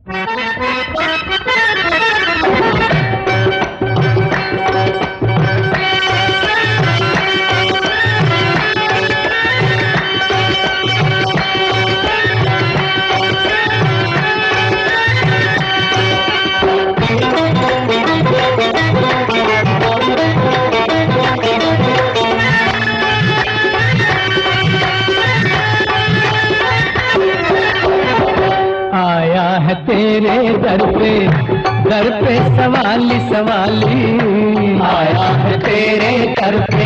तेरे दर पे सवाली सवाली आया है तेरे दर पे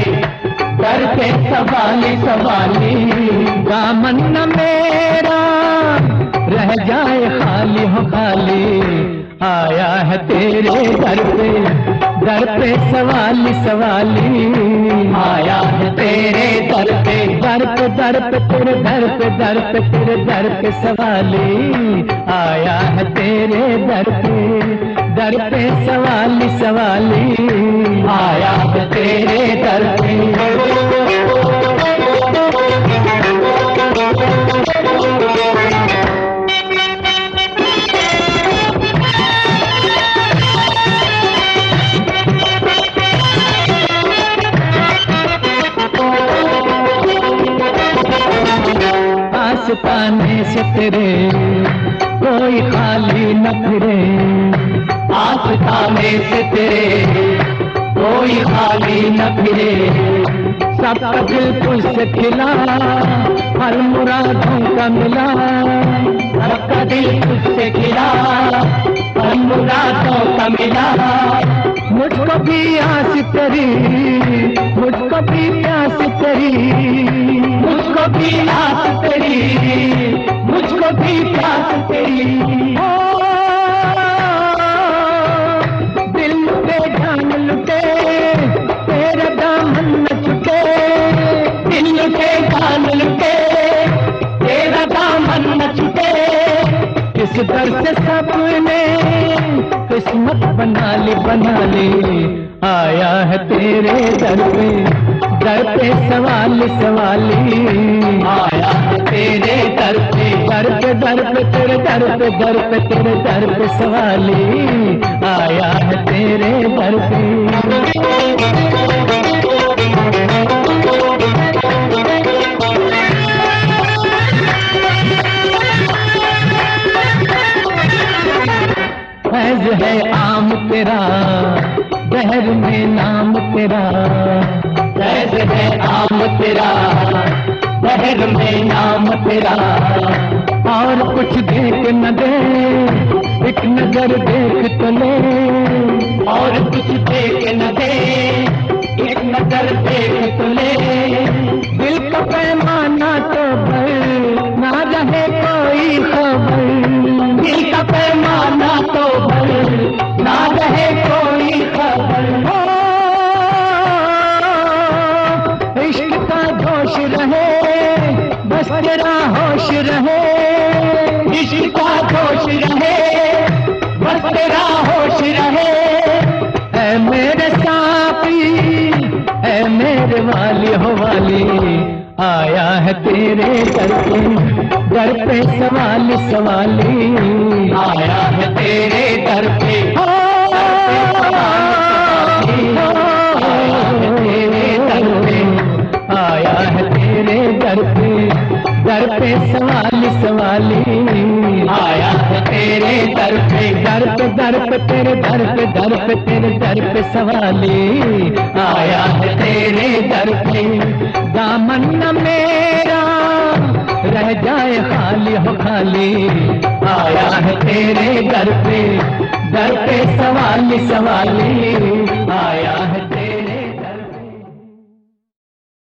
सवाली सवाली। दामन न मेरा रह जाए खाली हो खाली, आया है तेरे दर पे सवाली सवाली। आया है तेरे दर पे तेरे दर पे सवाली। आया है तेरे दर पे सवाली सवाली। आया है तेरे दर पे। आस्ताने से तेरे कोई खाली न फिरे, आस्ताने से तेरे कोई खाली न फिरे। सबका दिल तुझसे खिला, हर मुरादों का मिला। सबका दिल तुझसे खिला, हर मुरादों का मिला। मुझको भी आस तेरी, मुझको भी प्यास तेरी, मुझको भी आस तेरी, मुझको भी प्यास तेरी। दिल लुटे जान लुटे, तेरा दामन न छूटे। दिल लुटे जान लुटे, तेरा दामन न छूटे। इस दर से सबने किस्मत बना ली। आया है तेरे दर पे सवाली सवाली। आया है तेरे दर पे तेरे दर पे सवाली। आया है तेरे दर पे। फैज़ है आम तेरा, बहर में नाम तेरा। फैज़ है आम तेरा, बहर में नाम तेरा। और कुछ देख न दे, एक नजर देख तो ले। और कुछ देख न दे, एक नजर देख तो ले। दिल का पैमाना तो भर, ना रहे कोई खबर। दिल का पैमाना तो भर, ना रहे कोई खबर। इश्क का जोश रहे, बस तेरा होश रहे। इश्क का जोश रहे, बस तेरा होश रहे। ऐ मेरे साथी, ऐ मेरे वाली हो वाली। आया है तेरे दर पे सवाली सवाली। आया है तेरे दर पे आया है तेरे दर पे सवाली सवाली। आया है तेरे दर पे तेरे दर पे सवाली। आया है तेरे दर पे। दामन न मेरा रह जाए खाली हो खाली। आया है तेरे दर पे सवाली सवाली। आया